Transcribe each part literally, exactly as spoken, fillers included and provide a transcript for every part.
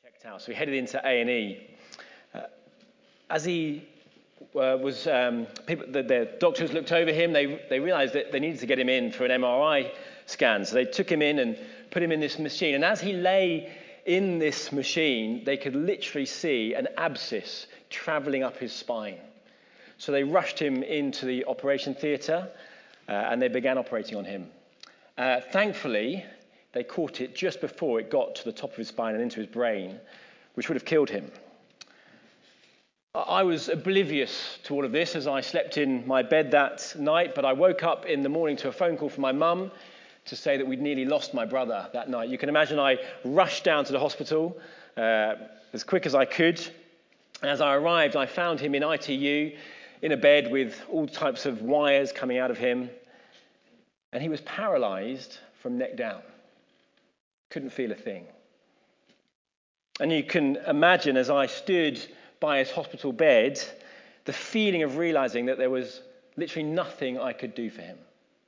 checked out, so we headed into A and E. Uh, as he uh, was, um, people, the, the doctors looked over him. They they realised that they needed to get him in for an M R I scan. So they took him in and put him in this machine. And as he lay in this machine, they could literally see an abscess travelling up his spine. So they rushed him into the operation theatre uh, and they began operating on him. Uh, thankfully, they caught it just before it got to the top of his spine and into his brain, which would have killed him. I was oblivious to all of this as I slept in my bed that night, but I woke up in the morning to a phone call from my mum to say that we'd nearly lost my brother that night. You can imagine I rushed down to the hospital uh, as quick as I could. And as I arrived, I found him in I T U, in a bed with all types of wires coming out of him. And he was paralysed from neck down. Couldn't feel a thing. And you can imagine as I stood by his hospital bed, the feeling of realising that there was literally nothing I could do for him.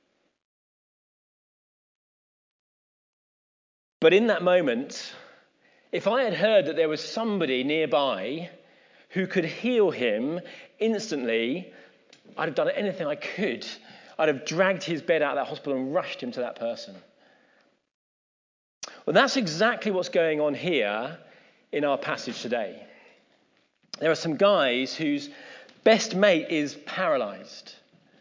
But in that moment, if I had heard that there was somebody nearby who could heal him instantly, I'd have done anything I could. I'd have dragged his bed out of that hospital and rushed him to that person. Well, that's exactly what's going on here in our passage today. There are some guys whose best mate is paralysed.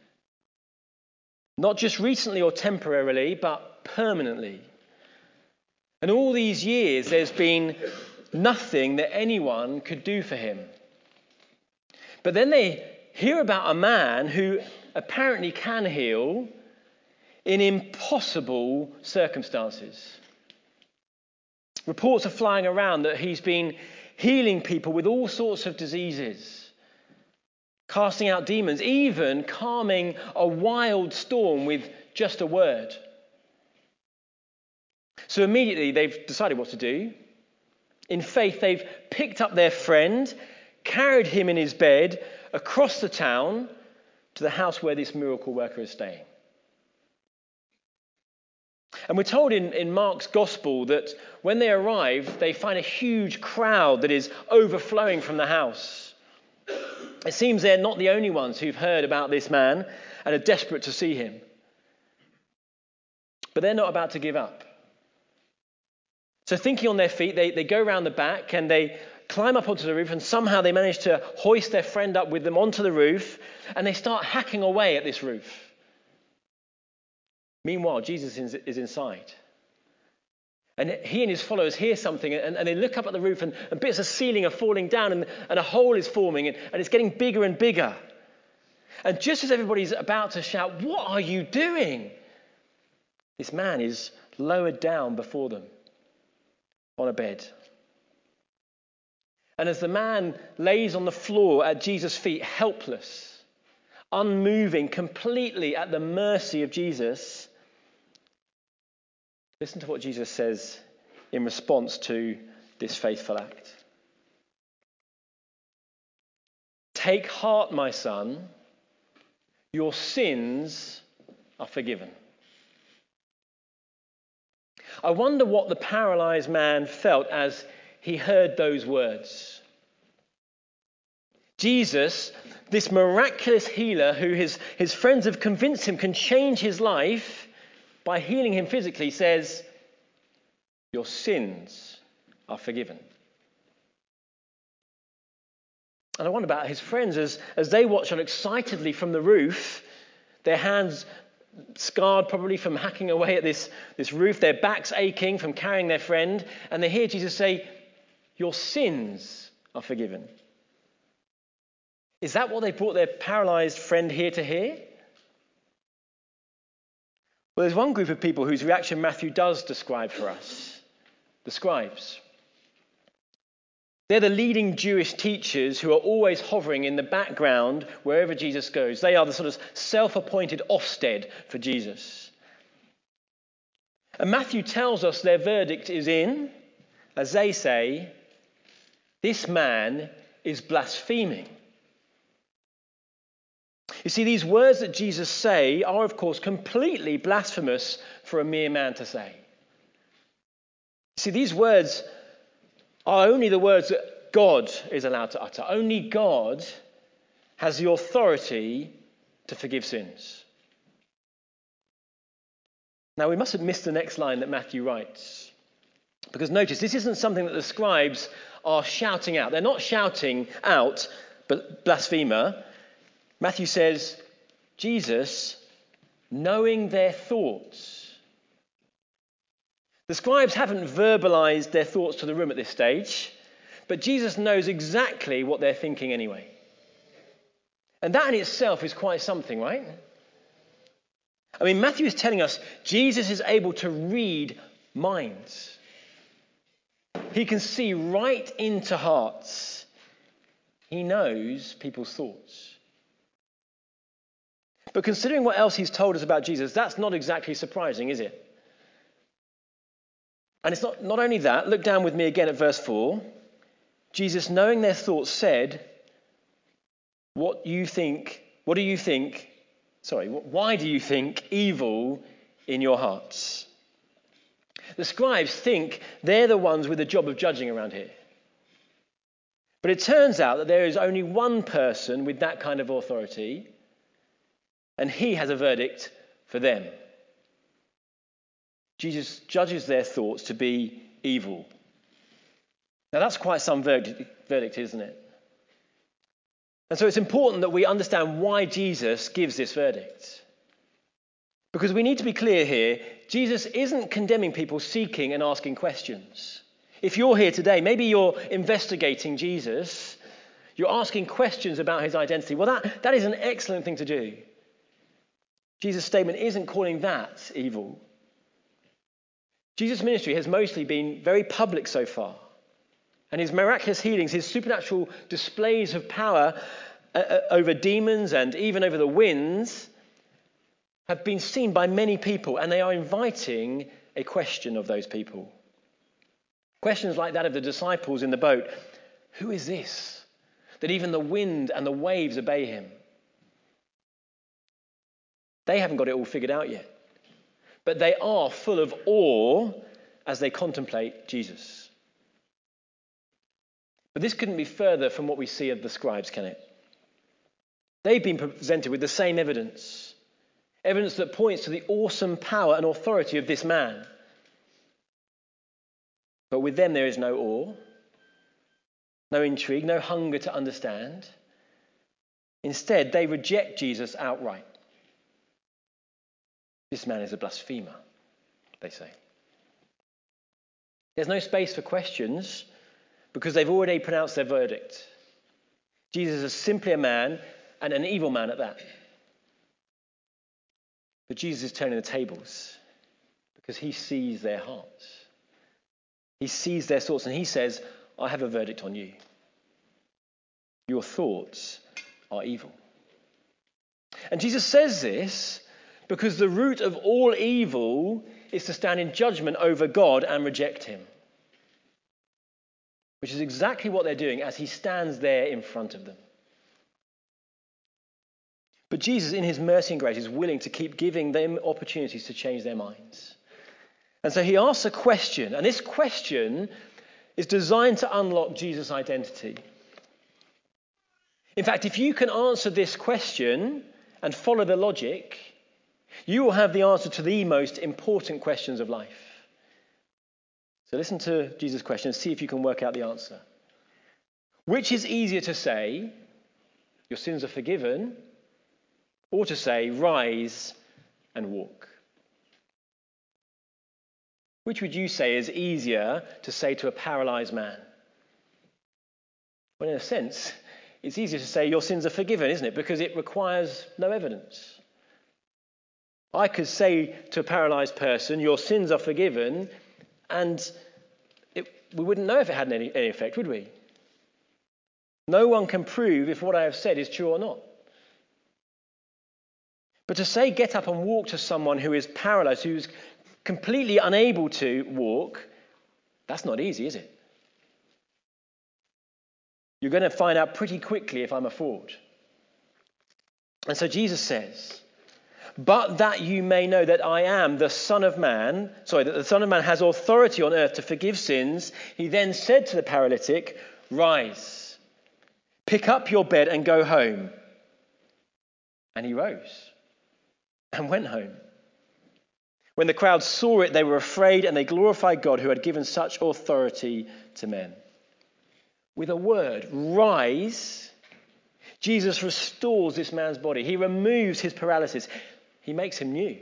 Not just recently or temporarily, but permanently. And all these years, there's been nothing that anyone could do for him. But then they hear about a man who apparently can heal in impossible circumstances. Reports are flying around that he's been healing people with all sorts of diseases, casting out demons, even calming a wild storm with just a word. So immediately they've decided what to do. In faith, they've picked up their friend, carried him in his bed across the town to the house where this miracle worker is staying. And we're told in, in Mark's gospel that when they arrive, they find a huge crowd that is overflowing from the house. It seems they're not the only ones who've heard about this man and are desperate to see him. But they're not about to give up. So thinking on their feet, they, they go around the back and they climb up onto the roof, and somehow they manage to hoist their friend up with them onto the roof, and they start hacking away at this roof. Meanwhile, Jesus is inside. And he and his followers hear something, and, and they look up at the roof, and, and bits of ceiling are falling down, and, and a hole is forming, and, and it's getting bigger and bigger. And just as everybody's about to shout, "What are you doing?" this man is lowered down before them on a bed. And as the man lays on the floor at Jesus' feet, helpless, unmoving, completely at the mercy of Jesus, listen to what Jesus says in response to this faithful act. "Take heart, my son, your sins are forgiven." I wonder what the paralysed man felt as he heard those words. Jesus, this miraculous healer who his, his friends have convinced him can change his life by healing him physically, says, "Your sins are forgiven." And I wonder about his friends as, as they watch on excitedly from the roof, their hands scarred probably from hacking away at this, this roof, their backs aching from carrying their friend, and they hear Jesus say, "Your sins are forgiven." Is that what they brought their paralysed friend here to hear? Well, there's one group of people whose reaction Matthew does describe for us, the scribes. They're the leading Jewish teachers who are always hovering in the background wherever Jesus goes. They are the sort of self-appointed Ofsted for Jesus. And Matthew tells us their verdict is in, as they say, "This man is blaspheming." You see, these words that Jesus say are, of course, completely blasphemous for a mere man to say. See, these words are only the words that God is allowed to utter. Only God has the authority to forgive sins. Now, we mustn't miss the next line that Matthew writes. Because notice, this isn't something that the scribes are shouting out. They're not shouting out, but blasphemer. Matthew says, Jesus, knowing their thoughts. The scribes haven't verbalized their thoughts to the room at this stage, but Jesus knows exactly what they're thinking anyway. And that in itself is quite something, right? I mean, Matthew is telling us Jesus is able to read minds. He can see right into hearts. He knows people's thoughts. But considering what else he's told us about Jesus, that's not exactly surprising, is it? And it's not, not only that, look down with me again at verse four. Jesus, knowing their thoughts, said, What you think, what do you think, sorry, why do you think evil in your hearts? The scribes think they're the ones with the job of judging around here. But it turns out that there is only one person with that kind of authority, and he has a verdict for them. Jesus judges their thoughts to be evil. Now that's quite some verdict, verdict, isn't it? And so it's important that we understand why Jesus gives this verdict. Because we need to be clear here, Jesus isn't condemning people seeking and asking questions. If you're here today, maybe you're investigating Jesus, you're asking questions about his identity. Well, that, that is an excellent thing to do. Jesus' statement isn't calling that evil. Jesus' ministry has mostly been very public so far. And his miraculous healings, his supernatural displays of power uh, over demons and even over the winds have been seen by many people, and they are inviting a question of those people. Questions like that of the disciples in the boat. Who is this? That even the wind and the waves obey him. They haven't got it all figured out yet. But they are full of awe as they contemplate Jesus. But this couldn't be further from what we see of the scribes, can it? They've been presented with the same evidence. Evidence that points to the awesome power and authority of this man. But with them there is no awe, no intrigue, no hunger to understand. Instead, they reject Jesus outright. This man is a blasphemer, they say. There's no space for questions because they've already pronounced their verdict. Jesus is simply a man, and an evil man at that. But Jesus is turning the tables because he sees their hearts. He sees their thoughts and he says, I have a verdict on you. Your thoughts are evil. And Jesus says this because the root of all evil is to stand in judgment over God and reject him. Which is exactly what they're doing as he stands there in front of them. But Jesus, in his mercy and grace, is willing to keep giving them opportunities to change their minds. And so he asks a question, and this question is designed to unlock Jesus' identity. In fact, if you can answer this question and follow the logic, you will have the answer to the most important questions of life. So listen to Jesus' question and see if you can work out the answer. Which is easier to say, your sins are forgiven, or to say, rise and walk? Which would you say is easier to say to a paralyzed man? Well, in a sense, it's easier to say your sins are forgiven, isn't it? Because it requires no evidence. I could say to a paralyzed person, your sins are forgiven, and it, we wouldn't know if it had any, any effect, would we? No one can prove if what I have said is true or not. But to say get up and walk to someone who is paralyzed, who is completely unable to walk, that's not easy, is it? You're going to find out pretty quickly if I'm a fraud. And so Jesus says, But that you may know that I am the Son of Man, sorry, that the Son of Man has authority on earth to forgive sins, he then said to the paralytic, rise, pick up your bed and go home. And he rose and went home. When the crowd saw it, they were afraid and they glorified God who had given such authority to men. With a word, rise, Jesus restores this man's body. He removes his paralysis. He makes him new.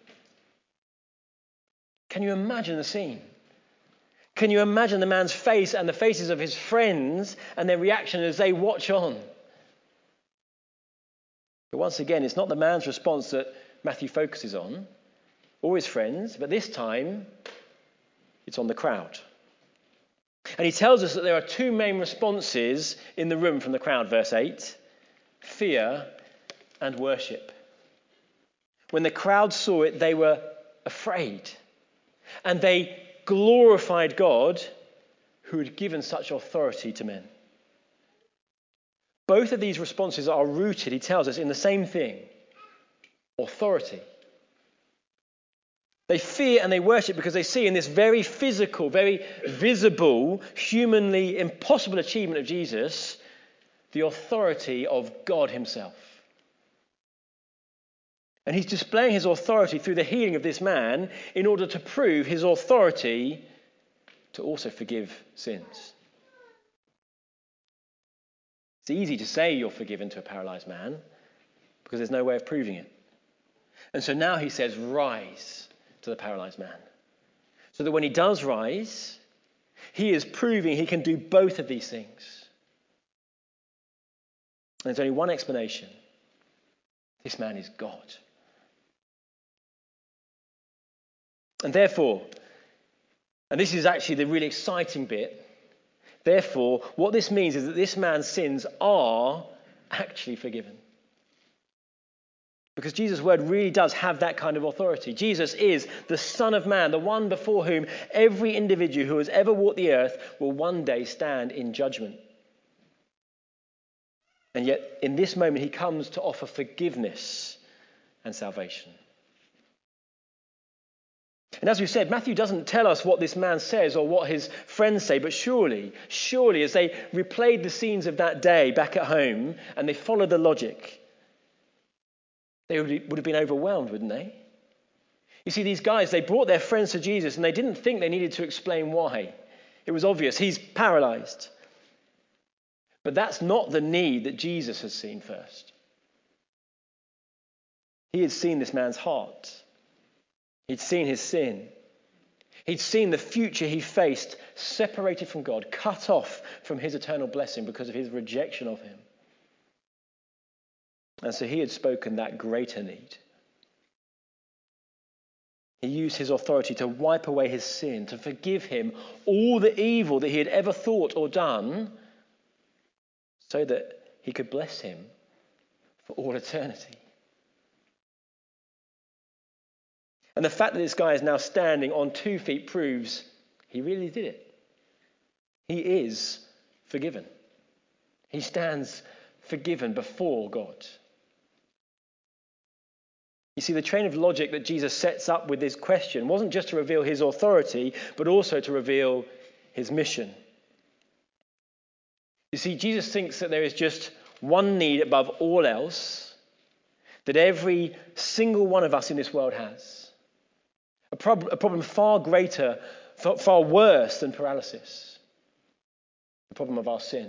Can you imagine the scene? Can you imagine the man's face and the faces of his friends and their reaction as they watch on? But once again, it's not the man's response that Matthew focuses on, or his friends, but this time it's on the crowd. And he tells us that there are two main responses in the room from the crowd, verse eight, fear and worship. When the crowd saw it, they were afraid, and they glorified God who had given such authority to men. Both of these responses are rooted, he tells us, in the same thing, authority. They fear and they worship because they see in this very physical, very visible, humanly impossible achievement of Jesus, the authority of God himself. And he's displaying his authority through the healing of this man in order to prove his authority to also forgive sins. It's easy to say you're forgiven to a paralyzed man because there's no way of proving it. And so now he says, rise to the paralyzed man. So that when he does rise, he is proving he can do both of these things. And there's only one explanation. This man is God. And therefore, and this is actually the really exciting bit, therefore, what this means is that this man's sins are actually forgiven. Because Jesus' word really does have that kind of authority. Jesus is the Son of Man, the one before whom every individual who has ever walked the earth will one day stand in judgment. And yet, in this moment, he comes to offer forgiveness and salvation. And as we've said, Matthew doesn't tell us what this man says or what his friends say, but surely, surely as they replayed the scenes of that day back at home and they followed the logic, they would, be, would have been overwhelmed, wouldn't they? You see, these guys, they brought their friends to Jesus and they didn't think they needed to explain why. It was obvious, he's paralyzed. But that's not the need that Jesus has seen first. He had seen this man's heart. He'd seen his sin. He'd seen the future he faced, separated from God, cut off from his eternal blessing because of his rejection of him. And so he had spoken that greater need. He used his authority to wipe away his sin, to forgive him all the evil that he had ever thought or done, so that he could bless him for all eternity. And the fact that this guy is now standing on two feet proves he really did it. He is forgiven. He stands forgiven before God. You see, the train of logic that Jesus sets up with this question wasn't just to reveal his authority, but also to reveal his mission. You see, Jesus thinks that there is just one need above all else that every single one of us in this world has. A, prob- a problem far greater, far, far worse than paralysis. The problem of our sin.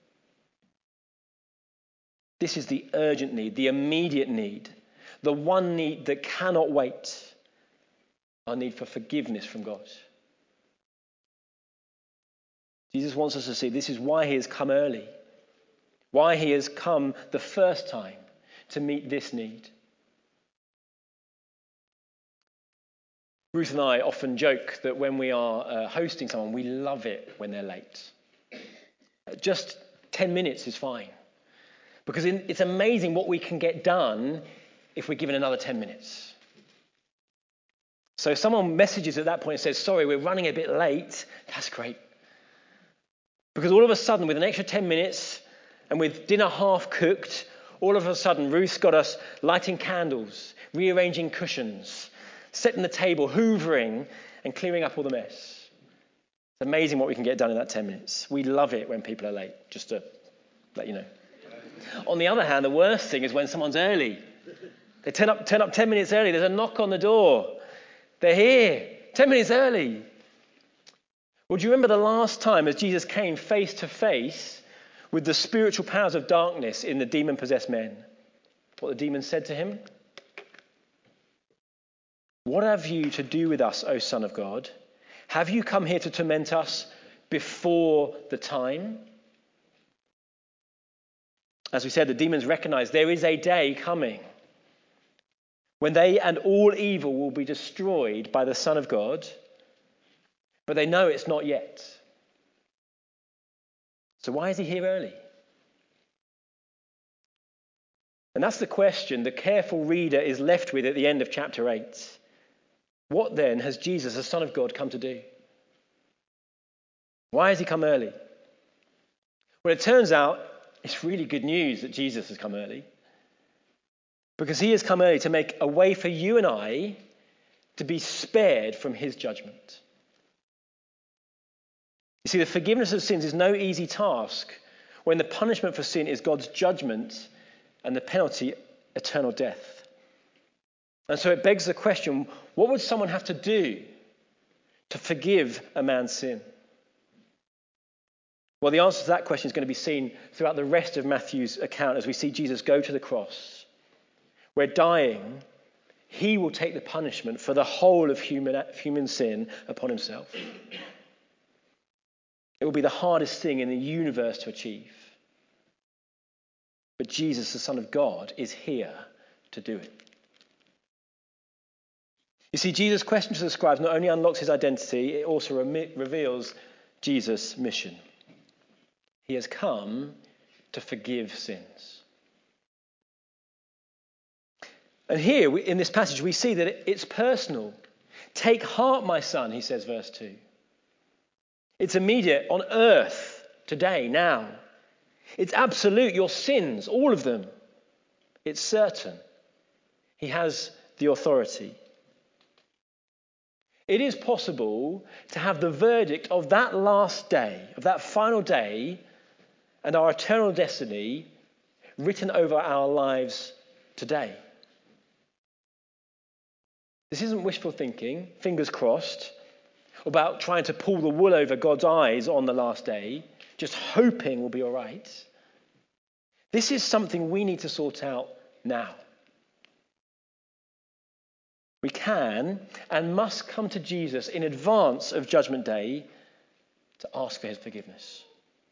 This is the urgent need, the immediate need, the one need that cannot wait. Our need for forgiveness from God. Jesus wants us to see this is why he has come early. Why he has come the first time to meet this need. Ruth and I often joke that when we are uh, hosting someone, we love it when they're late. Just ten minutes is fine. Because in, it's amazing what we can get done if we're given another ten minutes. So if someone messages at that point and says, sorry, we're running a bit late, that's great. Because all of a sudden, with an extra ten minutes and with dinner half cooked, all of a sudden, Ruth's got us lighting candles. rearranging cushions, setting the table, hoovering, and clearing up all the mess. It's amazing what we can get done in that ten minutes. We love it when people are late, just to let you know. On the other hand, the worst thing is when someone's early. They turn up, turn up ten minutes early. There's a knock on the door. They're here, ten minutes early. Well, do you remember the last time as Jesus came face to face with the spiritual powers of darkness in the demon-possessed men? What the demons said to him? What have you to do with us, O Son of God? Have you come here to torment us before the time? As we said, the demons recognize there is a day coming when they and all evil will be destroyed by the Son of God, but they know it's not yet. So why is he here early? And that's the question the careful reader is left with at the end of chapter eight. What then has Jesus, the Son of God, come to do? Why has he come early? Well, it turns out it's really good news that Jesus has come early, because he has come early to make a way for you and I to be spared from his judgment. You see, the forgiveness of sins is no easy task when the punishment for sin is God's judgment and the penalty, eternal death. And so it begs the question, what would someone have to do to forgive a man's sin? Well, the answer to that question is going to be seen throughout the rest of Matthew's account as we see Jesus go to the cross, where dying, he will take the punishment for the whole of human, human sin upon himself. It will be the hardest thing in the universe to achieve. But Jesus, the Son of God, is here to do it. You see, Jesus' question to the scribes not only unlocks his identity, it also re- reveals Jesus' mission. He has come to forgive sins. And here, in this passage, we see that it's personal. Take heart, my son, he says, verse two. It's immediate, on earth, today, now. It's absolute, your sins, all of them. It's certain. He has the authority. It is possible to have the verdict of that last day, of that final day, and our eternal destiny written over our lives today. This isn't wishful thinking, fingers crossed, about trying to pull the wool over God's eyes on the last day, just hoping we'll be all right. This is something we need to sort out now. We can and must come to Jesus in advance of Judgment Day to ask for his forgiveness.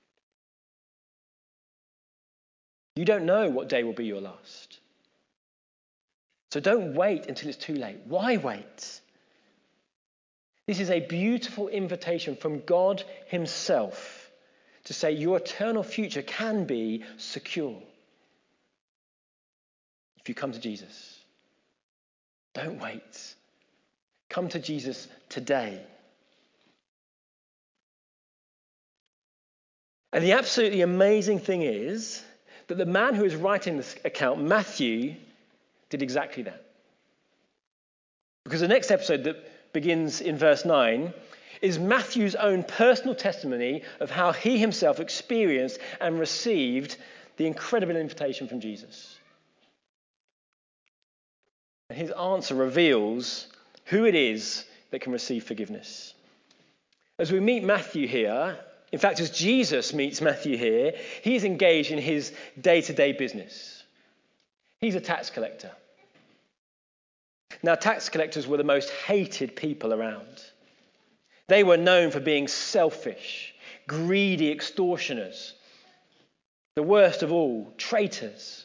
You don't know what day will be your last. So don't wait until it's too late. Why wait? This is a beautiful invitation from God himself to say your eternal future can be secure if you come to Jesus. Don't wait. Come to Jesus today. And the absolutely amazing thing is that the man who is writing this account, Matthew, did exactly that. Because the next episode that begins in verse nine is Matthew's own personal testimony of how he himself experienced and received the incredible invitation from Jesus. And his answer reveals who it is that can receive forgiveness. As we meet Matthew here, in fact, as Jesus meets Matthew here, he is engaged in his day-to-day business. He's a tax collector. Now, tax collectors were the most hated people around. They were known for being selfish, greedy extortioners. The worst of all, traitors.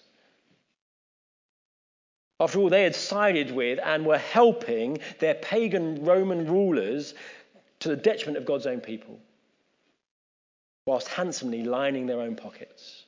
After all, they had sided with and were helping their pagan Roman rulers to the detriment of God's own people, whilst handsomely lining their own pockets.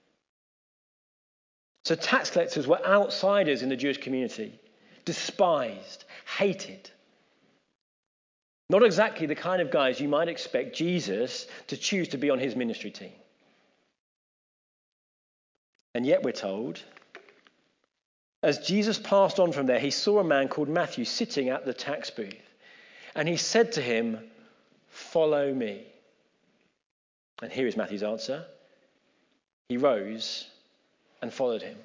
So tax collectors were outsiders in the Jewish community, despised, hated. Not exactly the kind of guys you might expect Jesus to choose to be on his ministry team. And yet we're told, As Jesus passed on from there, he saw a man called Matthew sitting at the tax booth. And he said to him, "Follow me." And here is Matthew's answer. He rose and followed him.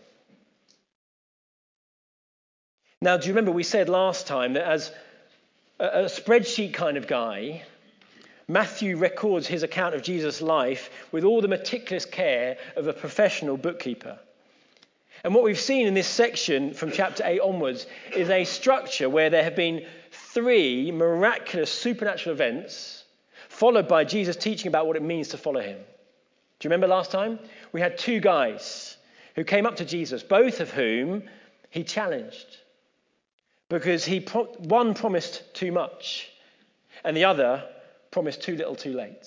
Now, do you remember we said last time that as a, a spreadsheet kind of guy, Matthew records his account of Jesus' life with all the meticulous care of a professional bookkeeper. And what we've seen in this section from chapter eight onwards is a structure where there have been three miraculous supernatural events followed by Jesus teaching about what it means to follow him. Do you remember last time? We had two guys who came up to Jesus, both of whom he challenged because he pro- one promised too much and the other promised too little too late.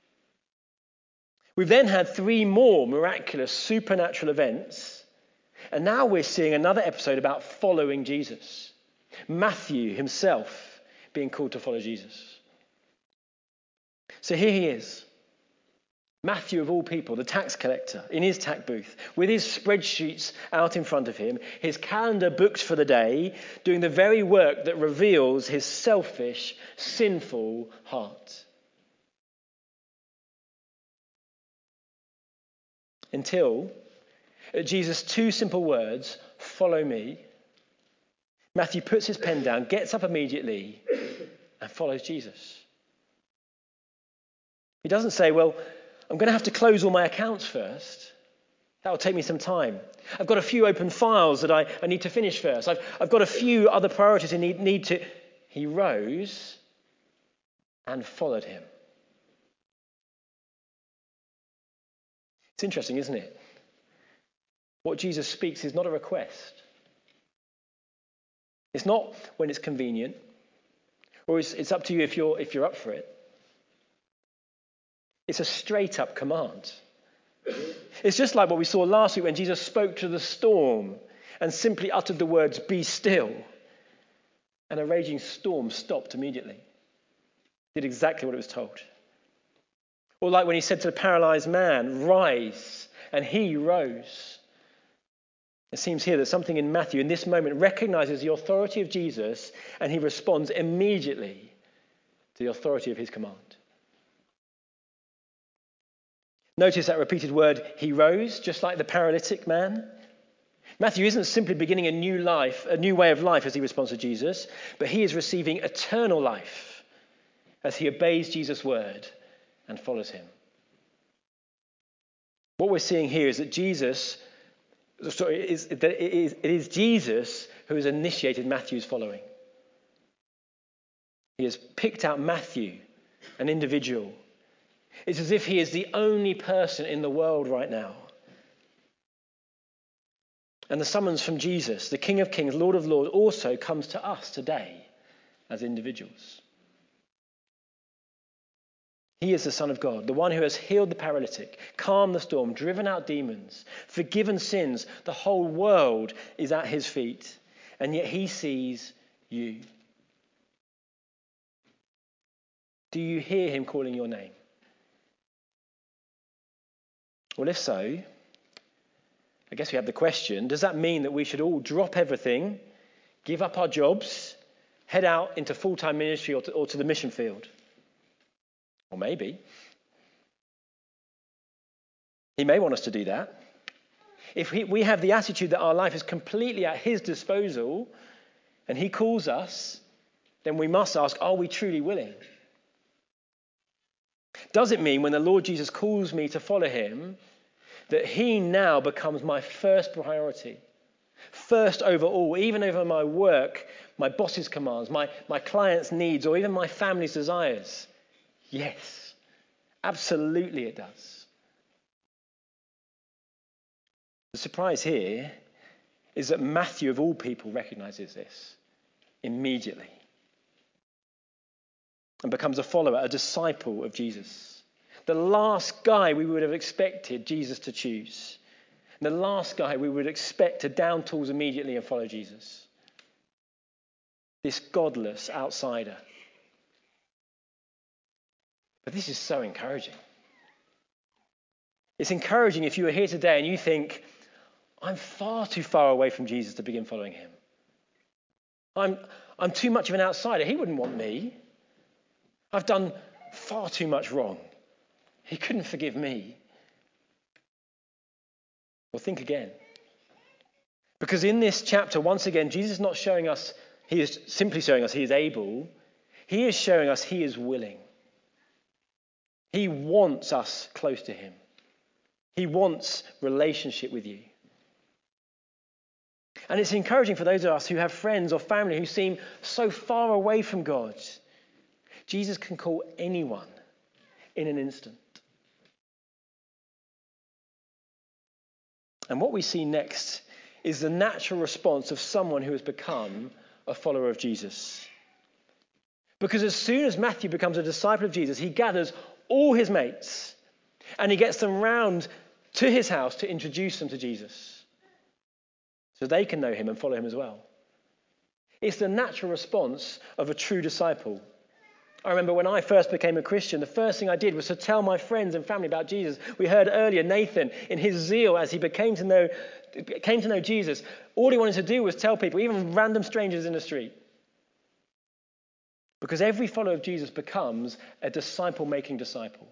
We've then had three more miraculous supernatural events. And now we're seeing another episode about following Jesus. Matthew himself being called to follow Jesus. So here he is. Matthew, of all people, the tax collector, in his tax booth, with his spreadsheets out in front of him, his calendar booked for the day, doing the very work that reveals his selfish, sinful heart. Until Jesus' two simple words, "Follow me," Matthew puts his pen down, gets up immediately, and follows Jesus. He doesn't say, well, I'm going to have to close all my accounts first. That will take me some time. I've got a few open files that I, I need to finish first. I've, I've got a few other priorities I need, need to... He rose and followed him. It's interesting, isn't it? What Jesus speaks is not a request. It's not when it's convenient, or it's, it's up to you if you're, if you're up for it. It's a straight up command. It's just like what we saw last week when Jesus spoke to the storm and simply uttered the words, "Be still." And a raging storm stopped immediately. Did exactly what it was told. Or like when he said to the paralyzed man, "Rise," and he rose. It seems here that something in Matthew in this moment recognizes the authority of Jesus and he responds immediately to the authority of his command. Notice that repeated word, "he rose," just like the paralytic man. Matthew isn't simply beginning a new life, a new way of life as he responds to Jesus, but he is receiving eternal life as he obeys Jesus' word and follows him. What we're seeing here is that Jesus, sorry, is, that it is, it is Jesus who has initiated Matthew's following. He has picked out Matthew, an individual. It's as if he is the only person in the world right now. And the summons from Jesus, the King of Kings, Lord of Lords, also comes to us today as individuals. He is the Son of God, the one who has healed the paralytic, calmed the storm, driven out demons, forgiven sins. The whole world is at his feet, and yet he sees you. Do you hear him calling your name? Well, if so, I guess we have the question, does that mean that we should all drop everything, give up our jobs, head out into full-time ministry or to, or to the mission field? Or maybe. He may want us to do that. If we, we have the attitude that our life is completely at his disposal and he calls us, then we must ask, are we truly willing? Does it mean when the Lord Jesus calls me to follow him that he now becomes my first priority? First over all, even over my work, my boss's commands, my, my client's needs, or even my family's desires? Yes, absolutely it does. The surprise here is that Matthew, of all people, recognizes this immediately and becomes a follower, a disciple of Jesus. The last guy we would have expected Jesus to choose. The last guy we would expect to down tools immediately and follow Jesus. This godless outsider. But this is so encouraging. It's encouraging if you are here today and you think, I'm far too far away from Jesus to begin following him. I'm, I'm too much of an outsider. He wouldn't want me. I've done far too much wrong. He couldn't forgive me. Well, think again. Because in this chapter, once again, Jesus is not showing us, he is simply showing us he is able. He is showing us he is willing. He wants us close to him. He wants relationship with you. And it's encouraging for those of us who have friends or family who seem so far away from God. Jesus can call anyone in an instant. And what we see next is the natural response of someone who has become a follower of Jesus. Because as soon as Matthew becomes a disciple of Jesus, he gathers all his mates and he gets them round to his house to introduce them to Jesus so they can know him and follow him as well. It's the natural response of a true disciple. I remember when I first became a Christian, the first thing I did was to tell my friends and family about Jesus. We heard earlier Nathan, in his zeal as he became to know, came to know Jesus, all he wanted to do was tell people, even random strangers in the street. Because every follower of Jesus becomes a disciple-making disciple.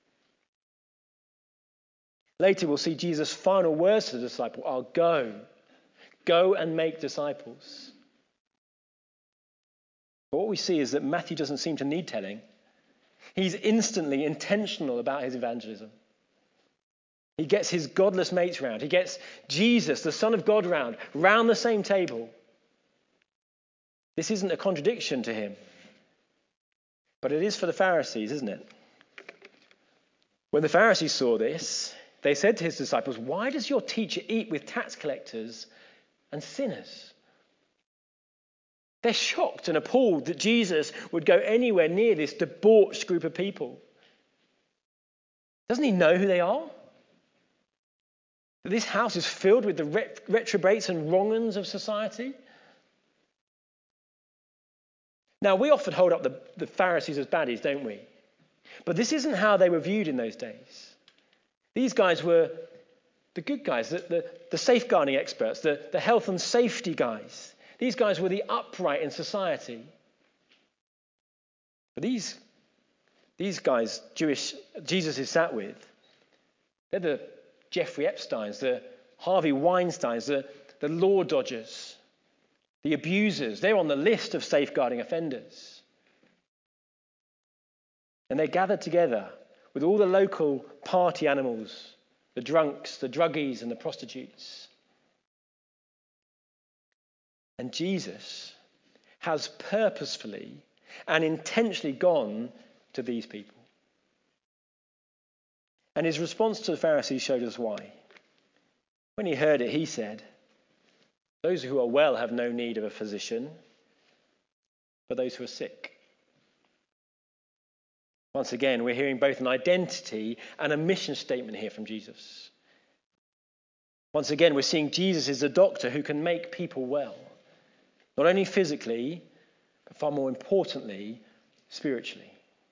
Later we'll see Jesus' final words to the disciple are go. Go and make disciples. But what we see is that Matthew doesn't seem to need telling. He's instantly intentional about his evangelism. He gets his godless mates round. He gets Jesus, the Son of God, round, round the same table. This isn't a contradiction to him. But it is for the Pharisees, isn't it? When the Pharisees saw this, they said to his disciples, "Why does your teacher eat with tax collectors and sinners?" They're shocked and appalled that Jesus would go anywhere near this debauched group of people. Doesn't he know who they are? That this house is filled with the ret- retrobates and wrong-uns of society? Now, we often hold up the, the Pharisees as baddies, don't we? But this isn't how they were viewed in those days. These guys were the good guys, the, the, the safeguarding experts, the, the health and safety guys. These guys were the upright in society. But these, these guys, Jewish, Jesus is sat with, they're the Jeffrey Epsteins, the Harvey Weinsteins, the, the law dodgers, the abusers. They're on the list of safeguarding offenders. And they're gathered together with all the local party animals, the drunks, the druggies, and the prostitutes. And Jesus has purposefully and intentionally gone to these people. And his response to the Pharisees showed us why. When he heard it, he said, "Those who are well have no need of a physician, but those who are sick." Once again, we're hearing both an identity and a mission statement here from Jesus. Once again, we're seeing Jesus as a doctor who can make people well. Not only physically, but far more importantly, spiritually.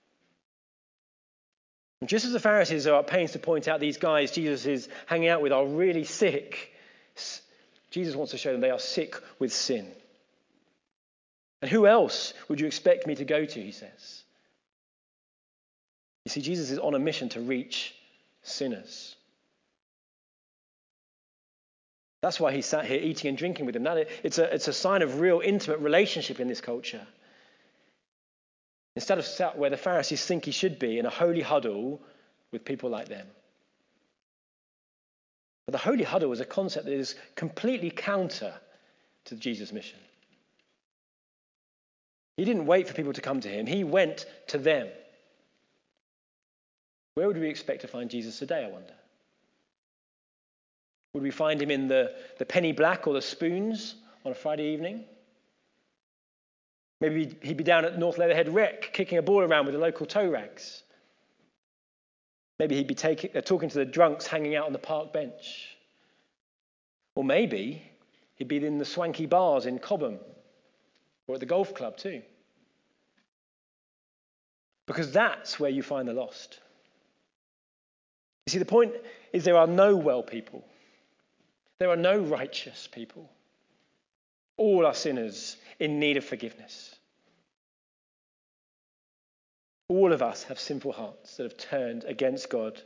And just as the Pharisees are at pains to point out these guys Jesus is hanging out with are really sick, Jesus wants to show them they are sick with sin. And who else would you expect me to go to, he says. You see, Jesus is on a mission to reach sinners. That's why he sat here eating and drinking with them. That, it's, a, it's a sign of real intimate relationship in this culture. Instead of sat where the Pharisees think he should be, in a holy huddle with people like them. But the holy huddle is a concept that is completely counter to Jesus' mission. He didn't wait for people to come to him. He went to them. Where would we expect to find Jesus today, I wonder? Would we find him in the, the penny black or the spoons on a Friday evening? Maybe he'd be down at North Leatherhead Rec, kicking a ball around with the local toe rags. Maybe he'd be taking, uh, talking to the drunks hanging out on the park bench. Or maybe he'd be in the swanky bars in Cobham or at the golf club too. Because that's where you find the lost. You see, the point is there are no well people. There are no righteous people. All are sinners in need of forgiveness. All of us have sinful hearts that have turned against God.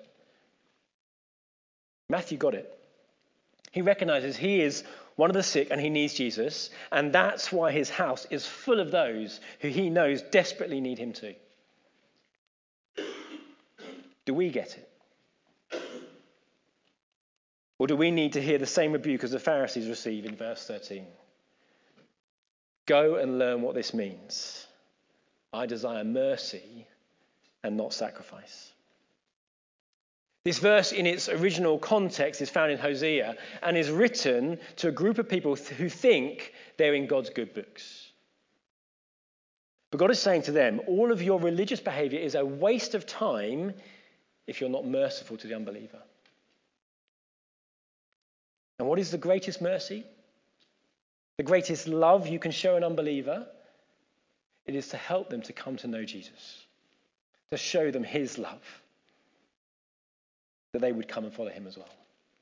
Matthew got it. He recognizes he is one of the sick and he needs Jesus, and that's why his house is full of those who he knows desperately need him too. Do we get it? Or do we need to hear the same rebuke as the Pharisees receive in verse thirteen? Go and learn what this means. I desire mercy and not sacrifice. This verse in its original context is found in Hosea and is written to a group of people who think they're in God's good books. But God is saying to them, all of your religious behavior is a waste of time if you're not merciful to the unbeliever. And what is the greatest mercy? The greatest love you can show an unbeliever? It is to help them to come to know Jesus, to show them his love, that they would come and follow him as well.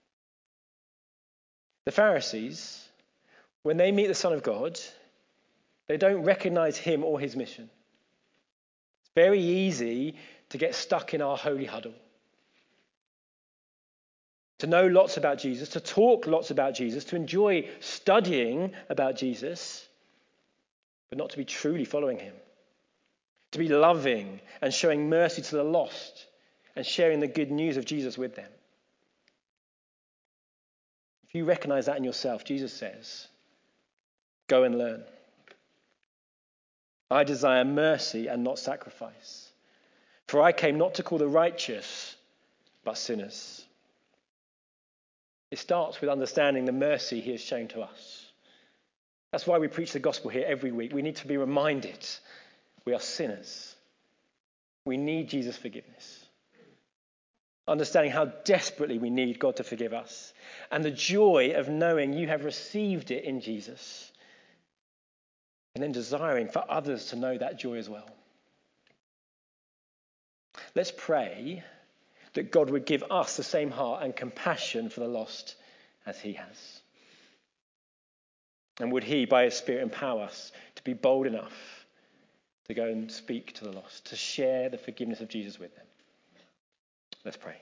The Pharisees, when they meet the Son of God, they don't recognize him or his mission. It's very easy to get stuck in our holy huddle, to know lots about Jesus, to talk lots about Jesus, to enjoy studying about Jesus, but not to be truly following him, to be loving and showing mercy to the lost and sharing the good news of Jesus with them. If you recognize that in yourself, Jesus says, go and learn. I desire mercy and not sacrifice. For I came not to call the righteous, but sinners. It starts with understanding the mercy he has shown to us. That's why we preach the gospel here every week. We need to be reminded we are sinners. We need Jesus' forgiveness. Understanding how desperately we need God to forgive us. And the joy of knowing you have received it in Jesus. And then desiring for others to know that joy as well. Let's pray that God would give us the same heart and compassion for the lost as he has. And would he, by his Spirit, empower us to be bold enough to go and speak to the lost, to share the forgiveness of Jesus with them. Let's pray.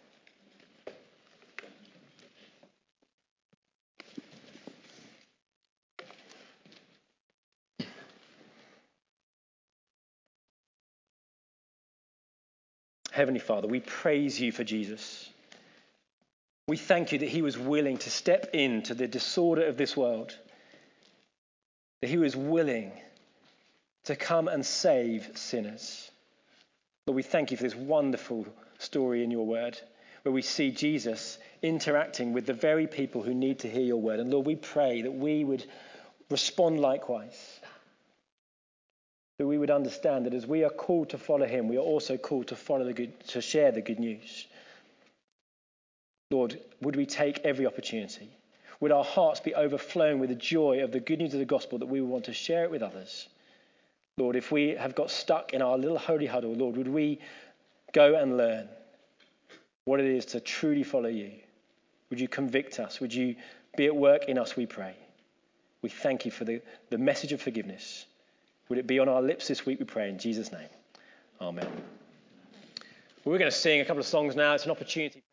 Heavenly Father, we praise you for Jesus. We thank you that he was willing to step into the disorder of this world, that he was willing to come and save sinners. Lord, we thank you for this wonderful story in your word, where we see Jesus interacting with the very people who need to hear your word. And Lord, we pray that we would respond likewise, that we would understand that as we are called to follow him, we are also called to follow the good, to share the good news. Lord, would we take every opportunity? Would our hearts be overflowing with the joy of the good news of the gospel that we would want to share it with others? Lord, if we have got stuck in our little holy huddle, Lord, would we go and learn what it is to truly follow you? Would you convict us? Would you be at work in us, we pray? We thank you for the, the message of forgiveness. Would it be on our lips this week, we pray, in Jesus' name. Amen. We're going to sing a couple of songs now. It's an opportunity.